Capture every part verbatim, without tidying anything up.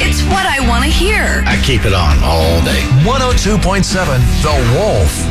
It's what I want to hear. I keep it on all day. one oh two point seven The Wolf.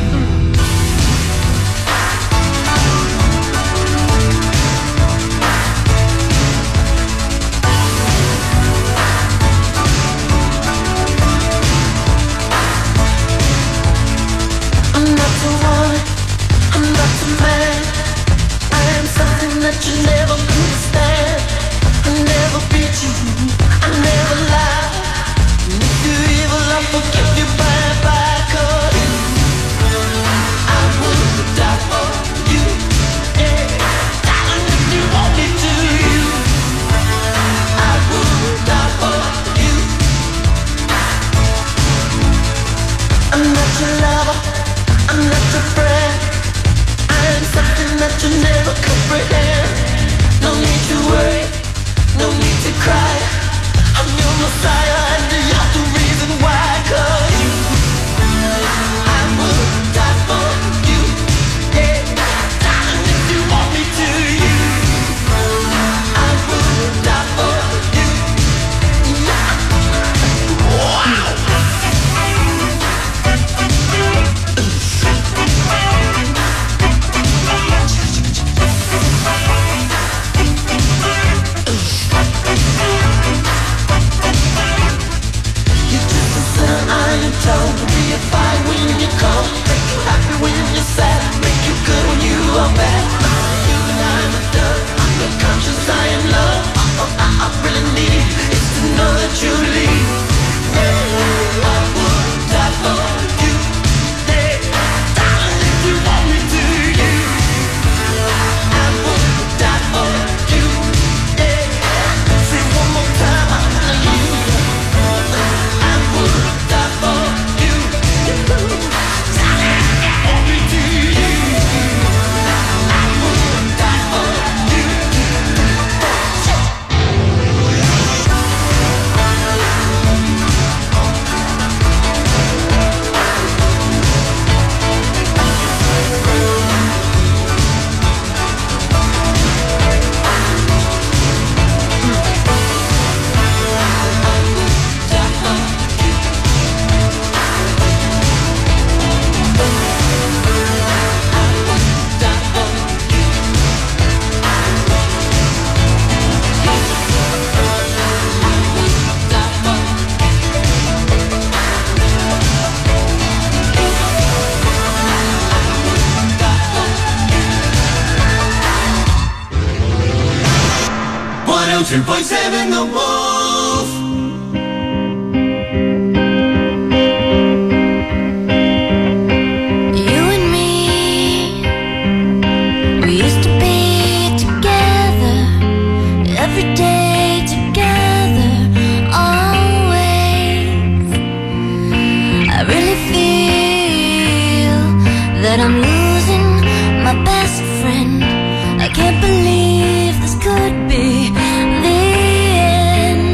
You never understand. I never beat you. I never lie. If you're evil, I'll forgive you bye bye. 'Cause I would die for you. Yeah, darling, if you want me to, you. I would die for you. I'm not your lover. I'm not your friend. I'm something that you never comprehend. No need to worry, no need to cry. I'm your Messiah and you're the reason why. 'Cause you, I would die for you. Yeah, darling, if you want me to, you. I would die for you. Yeah. Wow. Told to be a fire when you come, make you happy when you're sad, make you good when you are bad. You and I'm a dove, I'm your conscience, I am love. All I, I really need is to know that you leave. I would die for you. Yeah, darling, if you want me to, you. I would die for you. Yeah, say one more time, I love you. I would die for you. Darling, if you want me to, you. I would die for you. one oh two point seven The Wolf. You and me, we used to be together, every day together, always. I really feel that I'm losing my best friend. I can't believe this could be the end.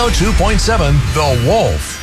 oh two point seven The Wolf.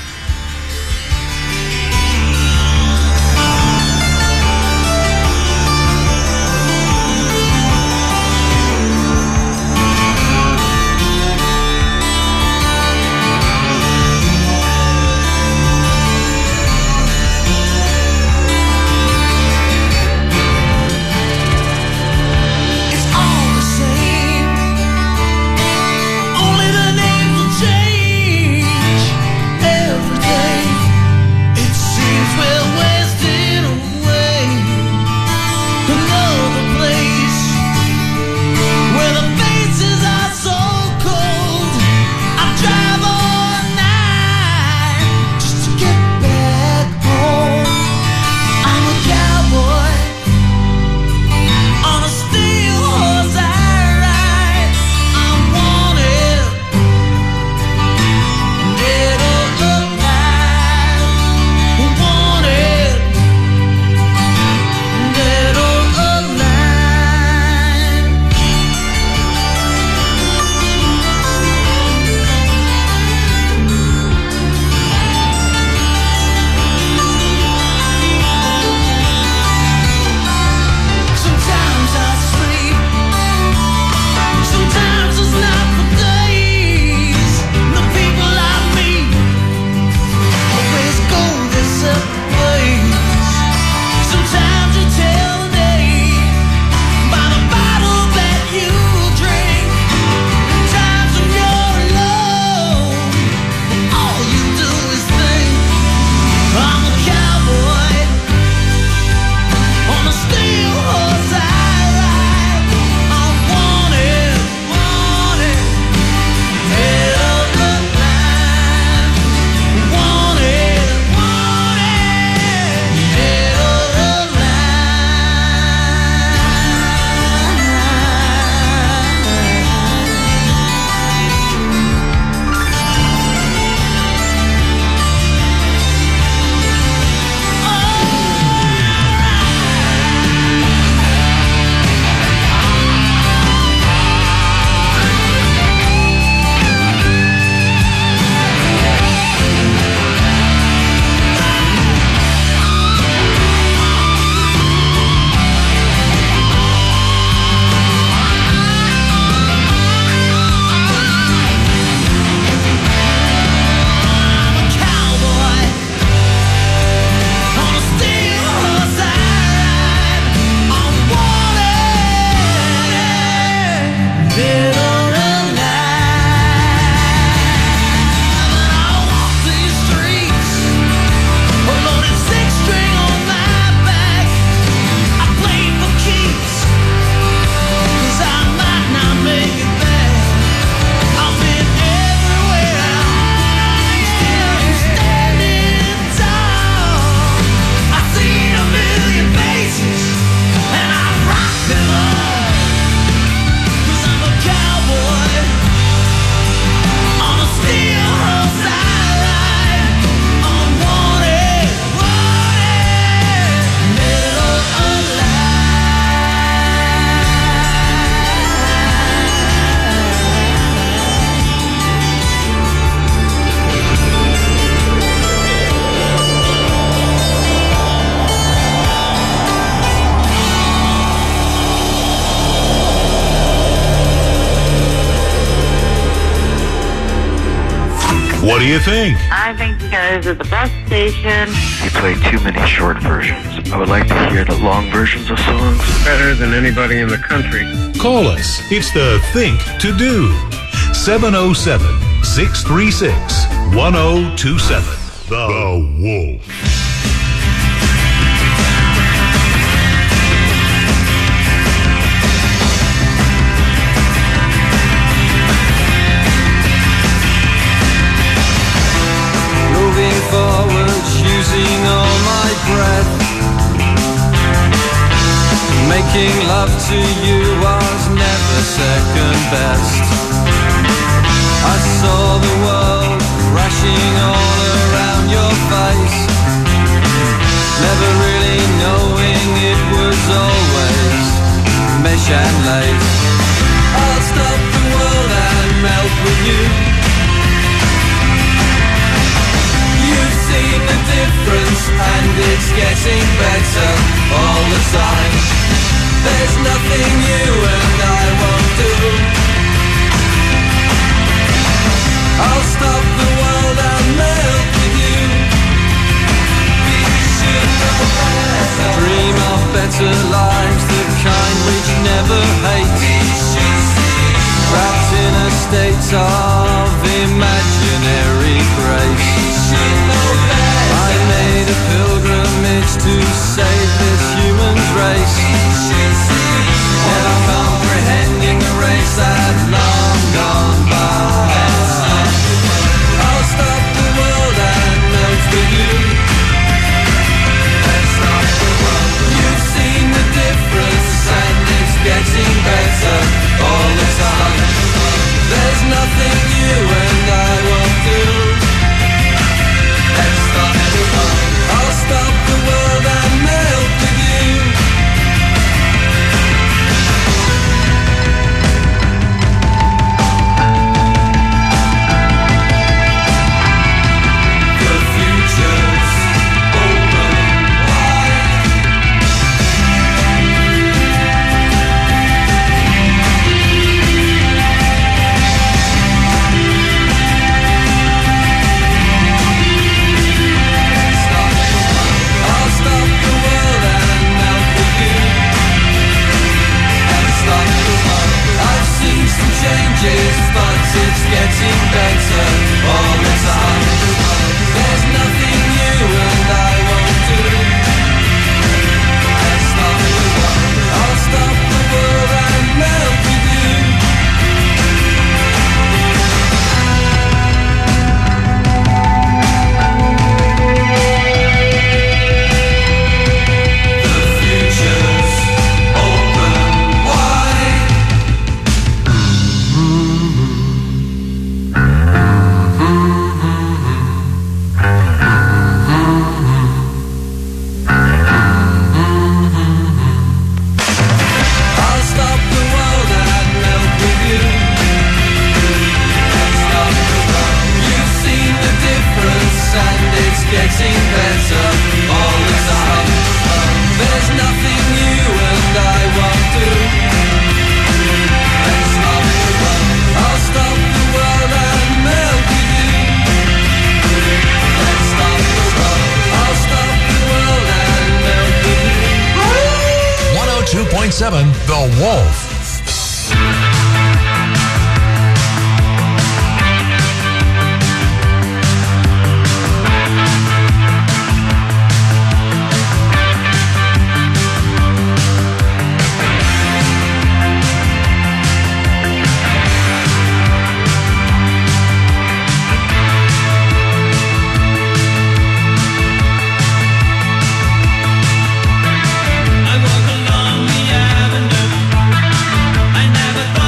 What do you think? I think you guys are the best station. You play too many short versions. I would like to hear the long versions of songs. Better than anybody in the country. Call us. It's the Think to Do. seven oh seven, six three six, one oh two seven. The, the Wolf. Forwards, using all my breath. Making love to you was never second best. I saw the world crashing all around your face, never really knowing it was always mesh and lace. I'll stop the world and melt with you. difference, and it's getting better all the time. There's nothing you and I won't do. I'll stop the world and melt with you. We should know better. Dream of better lives, the kind which never hate. We should see. Trapped in a state of imaginary grace. We should know better. I made a pilgrimage to save this human race. We should see. Never comprehending the race that long gone by. I'll stop the world and melt with you. Let's stop the world. You've seen the difference, and it's getting better all the time. There's nothing you and I won't do. Let's stop the world. I'll stop the world and melt with you. The future's open wide. I'll stop the world and melt with you. And stop the world. I've seen some changes, but it's getting better all the time. There's nothing you and I won't do. And stop the world. I'll stop the world and melt with you. The future's open wide. I'll stop the world and melt with you. And stop the world. You've seen the difference, and it's getting better all the time. There's nothing you and I won't do. And stop the world. I'll stop the world and melt with you. And stop the world. I'll stop the world and melt with you. one oh two point seven The Wolf. I walk along the avenue. I never thought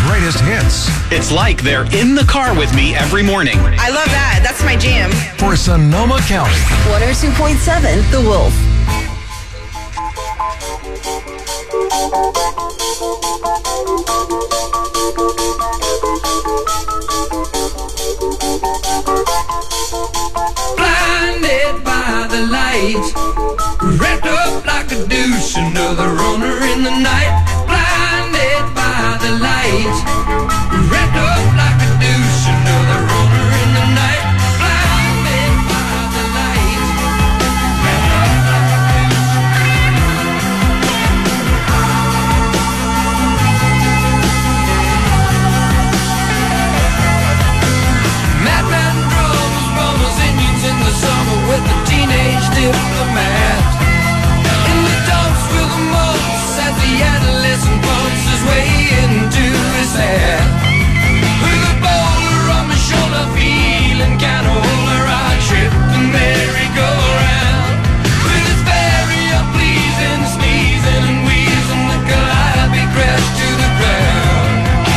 greatest hits. It's like they're in the car with me every morning. I love that. That's my jam. For Sonoma County. one oh two point seven The Wolf. Blinded by the light, wrapped up like a douche, another runner in the night. Blinded by the light, wrapped up like a douche, another runner in the night. Blinded by the light, wrapped up like a douche. Madman drums, bombers, Indians in the summer with the teenage diplomat. In the dumps with the mumps as the adolescent bumps his way into his hat. With a boulder on my shoulder, feeling kinda older, I trip the merry-go-round. With his very unpleasing sneezing and wheezing, the calliope crashed to the ground.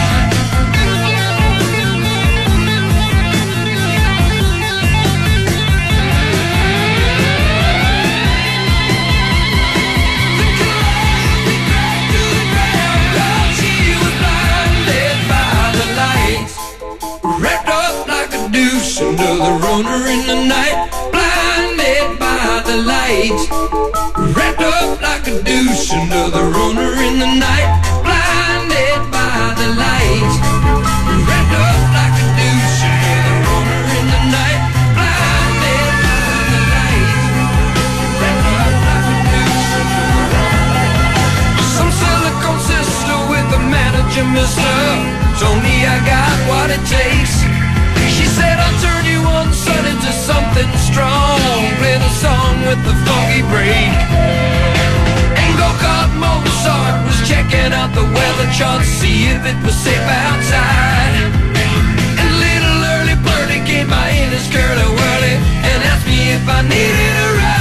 Another runner in the night, blinded by the light. Wrapped up like a douche, another runner in the night, blinded by the light. Wrapped up like a douche, another runner in the night, blinded by the light. Wrapped up like a douche, another runner. Some silicone sister with the manager, mister, told me I got what it takes. She said I'll turn you one son into something strong. Play the song with the funky break. And go-kart Mozart was checking out the weather chart, see if it was safe outside. And little early birdie came by in his curly-whirly and asked me if I needed a ride.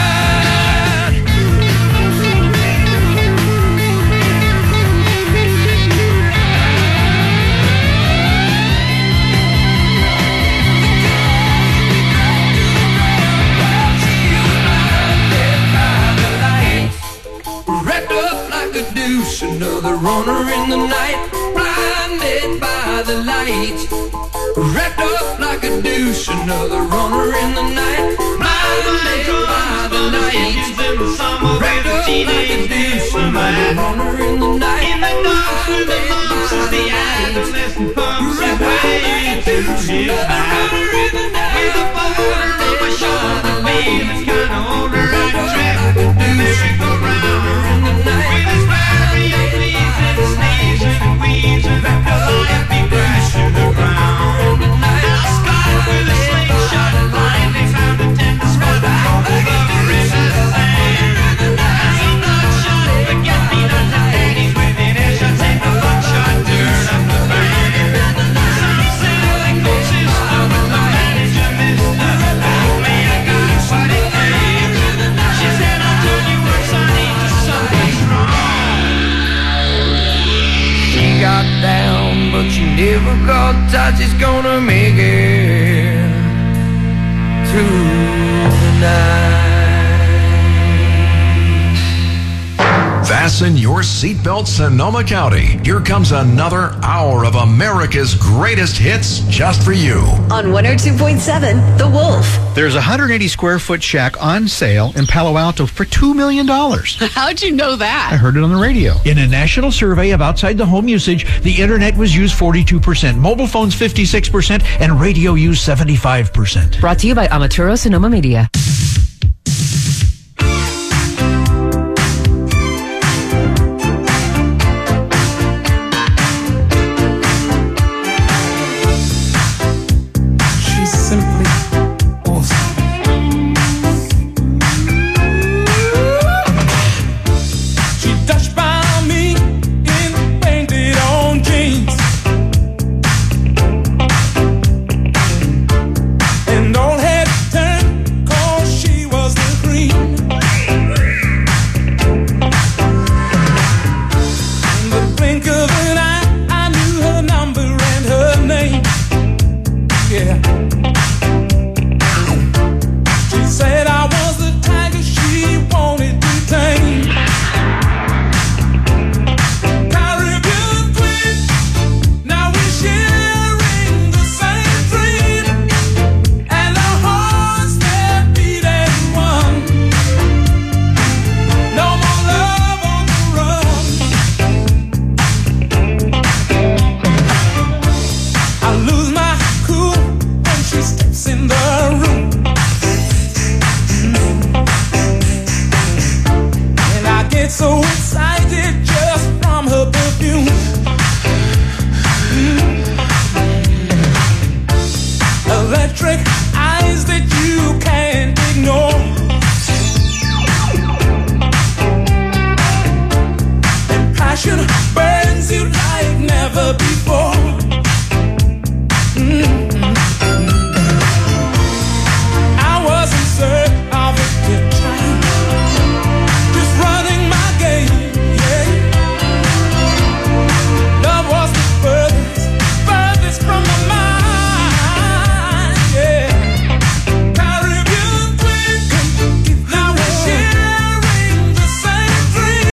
Another runner in the night, blinded by the light. Wrapped up like a douche, another runner in the night, blinded by the light. Wrapped up like a douche, another runner in the night. In the dark with the lumps as the adolescent pumps his way to his back. With a boulder on my shoulder, feeling kinda older, I trip the merry-go-round. With his very unpleasing sneezing and wheezing, the calliope crashed to the ground. And I scarred with a slingshot and blindly found a tender spot over his land. As a bloodshot forget-me-not ladies within earshot, take a buckshot, turn up the band. Some silicone sister with the manager, mister, told me I got what it takes. She said I'll turn you one sonny to something wrong. She got down, but she never got tight. She's gonna make it tonight. Fasten your seatbelt, Sonoma County. Here comes another hour of America's greatest hits just for you. On one oh two point seven The Wolf. There's a one hundred eighty square foot shack on sale in Palo Alto for two million dollars. How'd you know that? I heard it on the radio. In a national survey of outside the home usage, the internet was used forty-two percent, mobile phones fifty-six percent, and radio used seventy-five percent. Brought to you by Amaturo Sonoma Media. And all heads turned, 'cause so excited just from her perfume. Mm. Electric eyes that you can't ignore. And passion burns you like never before.